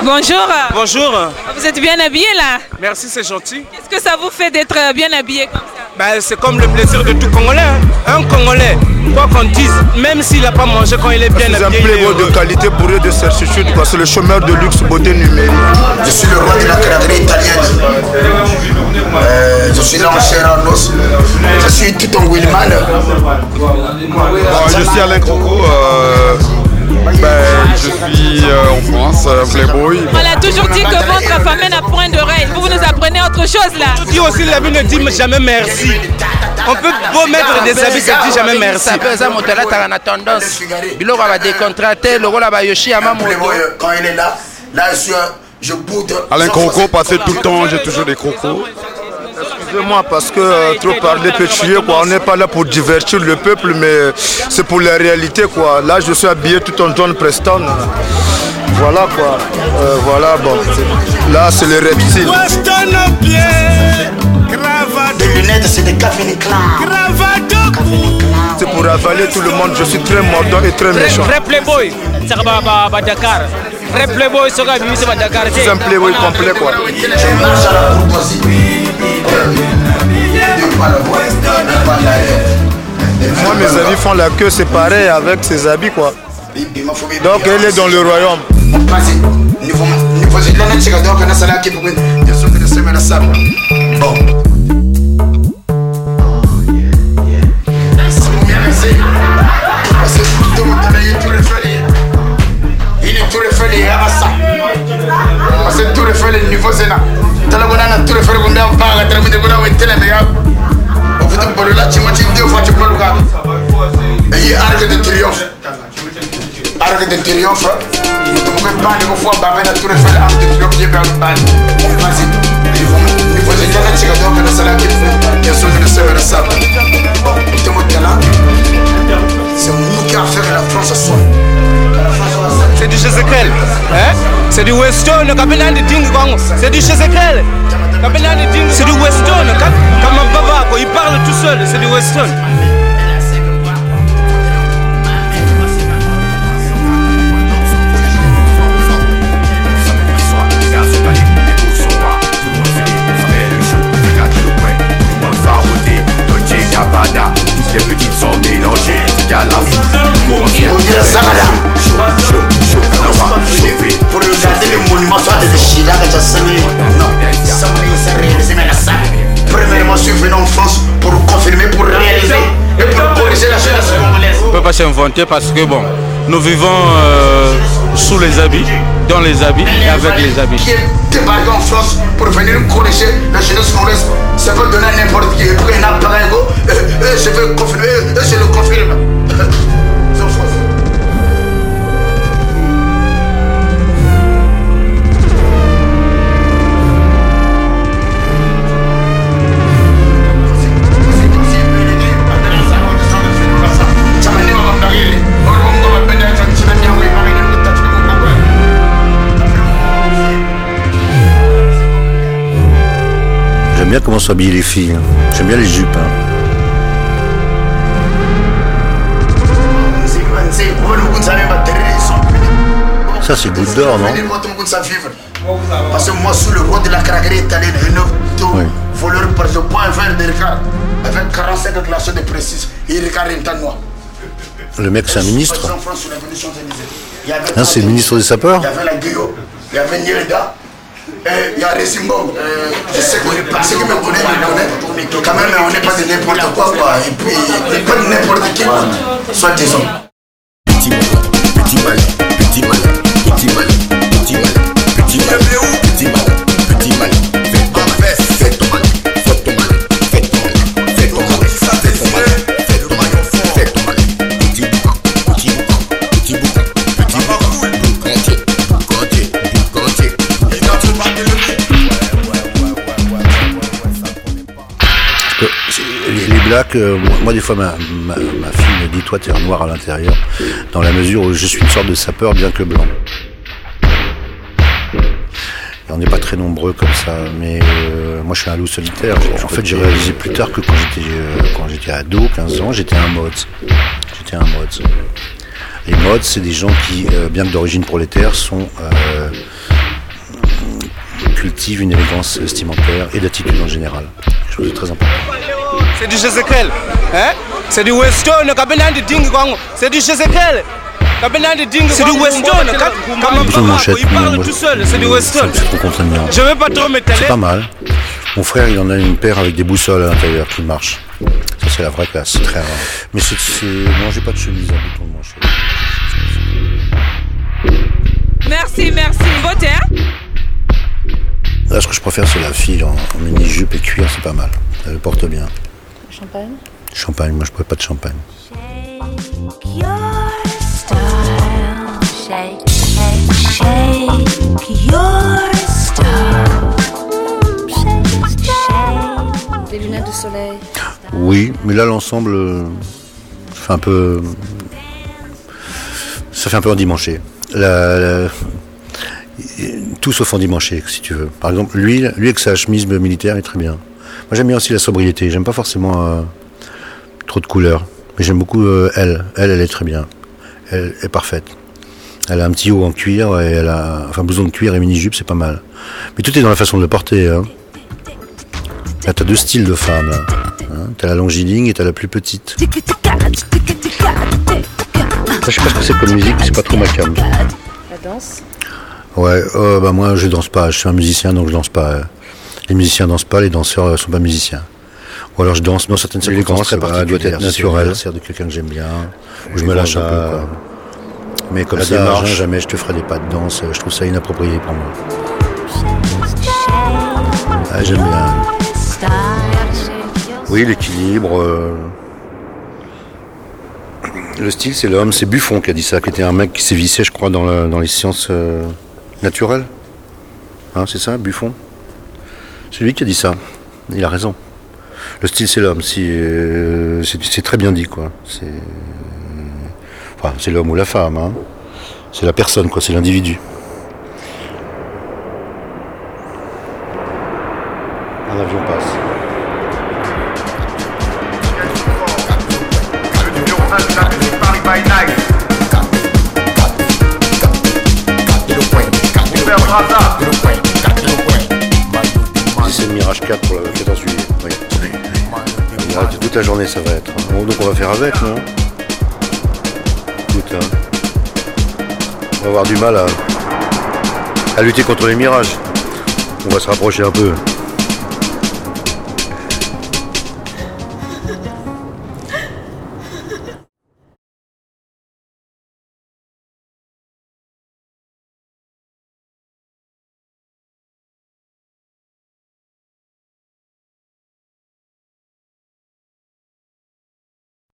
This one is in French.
Bonjour. Bonjour. Vous êtes bien habillé là? Merci, c'est gentil. Qu'est-ce que ça vous fait d'être bien habillé comme ça? C'est comme le plaisir de tout Congolais. Un Congolais, quoi qu'on dise, même s'il n'a pas mangé quand il est bien habillé. C'est un playboy de qualité bourré de certitude. C'est le chômeur de luxe beauté numérique. Je suis le roi de la craquerie italienne. Je suis là en chair en os. Je suis tout en Willman. Je suis Alain Croco. Je suis en France, playboy. On a toujours dit que votre famille n'a point d'oreille. Vous nous apprenez autre chose là. Je dis aussi la vie ne dit jamais merci. On peut beau mettre des habits, ça dit jamais merci. Quand il est là, je boude. Alain Croco, passé tout le temps, j'ai toujours des crocos. Excusez-moi parce que trop parler peut tuer quoi. On n'est pas là pour divertir le peuple mais c'est pour la réalité quoi. Là je suis habillé tout en John Preston. Voilà quoi. Voilà bon. Là c'est les reptiles. Des lunettes c'est des Calvin Klein. C'est pour avaler tout le monde. Je suis très mordant et très méchant. Vrai playboy, ça va Dakar. Vrai playboy, ça va Dakar. C'est un playboy complet quoi. Je marche à la courtoisie. Moi mes amis font la queue, c'est pareil avec ses habits quoi. Donc elle est dans le royaume. Bon. Arc de triomphe. Arc de triomphe. Vous pouvez pas les fois Babel tout le fait arc de triomphe j'ai bien ban. Vas-y. Il faut déjà la chica donc la salle qui fait. Bien sûr que le serveur ça. Bon, tout le monde là. C'est nous qui a fait la France à soi. C'est du Jézéchiel. C'est du Weston, capitaine de Ding Kong. C'est du Jézéchiel. Capitaine de Ding, c'est du Weston. Comme un baba, il parle tout seul, c'est du Weston. Les petites sont mélangées, il y a la pour regarder les monuments, soit des Chirac, non, ça va réaliser mais la salle. Premièrement, je suis venu en France pour confirmer, pour réaliser et pour corriger la jeunesse congolaise. On ne peut pas s'inventer parce que bon, nous vivons sous les habits, dans les habits et avec les habits. Qui est débarqué en France pour venir corriger la jeunesse congolaise, ça peut donner à n'importe qui. Et puis un appareil, je veux confirmer, je le confirme. J'aime bien comment s'habillent les filles. J'aime bien les jupes. Ça c'est goutte d'or, non? Parce que moi, sous le roi de la craquerie italienne, un voleur par je bois un verre de Ricard avec 45 glaçons de précise et Ricard est noir. Le mec c'est un ministre. C'est le ministre des sapeurs. Il y avait la Guillaume, il y avait Nierda. Il y a Résimbo, je sais que ceux qui me connaissent me connaissent. Quand même, on n'est pas de n'importe quoi. Et puis, pas de n'importe qui. Soit disons. Petit mal, petit mal, petit mal, petit mal, petit mal, petit mal, petit mal, petit mal. Fais ton mal, fais ton mal, fais ton mal, fais ton mal, fais ton mal, fais ton mal, fais ton mal, fais ton mal. Petit boucan, petit boucan, petit boucan, petit boucan, boucantier, boucantier. Les blacks, moi des fois ma fille me dit toi t'es un noir à l'intérieur, dans la mesure où je suis une sorte de sapeur bien que blanc. Et on n'est pas très nombreux comme ça, mais moi je suis un loup solitaire. En fait j'ai réalisé plus tard que quand j'étais ado, 15 ans, j'étais un mods. Les mods c'est des gens qui, bien que d'origine prolétaire, sont perspective, une élégance vestimentaire et d'attitude en général. Quelque chose de très important. C'est du Jézéchiel. Hein? C'est du Weston. C'est du Jézéchiel. C'est du Weston. Il parle tout seul. C'est du Weston. C'est trop contraignant. Je vais pas trop m'étaler. C'est pas mal. Mon frère, il en a une paire avec des boussoles à l'intérieur qui marche. Ça, c'est la vraie classe. C'est très rare. Mais moi, j'ai pas de chemise à bouton de manche. Merci. Beauté, hein? Là, ce que je préfère, c'est la fille en mini-jupe et cuir, c'est pas mal. Elle le porte bien. Champagne? Champagne, moi je ne bois pas de champagne. Des lunettes de soleil? Oui, mais là l'ensemble fait un peu. Ça fait un peu endimanché. Tout sauf endimanché, si tu veux. Par exemple, lui avec sa chemise militaire est très bien. Moi j'aime bien aussi la sobriété, j'aime pas forcément trop de couleurs, mais j'aime beaucoup elle est très bien, elle est parfaite. Elle a un petit haut en cuir, et elle a, enfin blouson de cuir et mini-jupe, c'est pas mal. Mais tout est dans la façon de le porter. Hein. Là t'as 2 styles de femmes, là. Hein, t'as la longiligne et t'as la plus petite. Ça, je sais pas ce que c'est comme musique, c'est pas trop ma cam. La danse? Ouais, moi je danse pas, je suis un musicien donc je danse pas. Les musiciens dansent pas, les danseurs sont pas musiciens. Ou alors je danse dans certaines circonstances, ça doit être naturel. C'est de quelqu'un que j'aime bien, où je me lâche un peu. Quoi. Mais comme ça, jamais je te ferai des pas de danse, je trouve ça inapproprié pour moi. Ah, j'aime bien. Oui, l'équilibre. Le style, c'est l'homme, c'est Buffon qui a dit ça, qui était un mec qui sévissait, je crois, dans les sciences naturelles. Hein, c'est ça, Buffon? C'est lui qui a dit ça. Il a raison. Le style, c'est l'homme. C'est très bien dit, quoi. C'est l'homme ou la femme. Hein. C'est la personne, quoi. C'est l'individu. Un avion passe. C'est le Mirage 4 pour le 14 juillet. Oui. Toute la journée ça va être. Bon, donc on va faire avec, non? Écoute, hein. On va avoir du mal à lutter contre les mirages. On va se rapprocher un peu.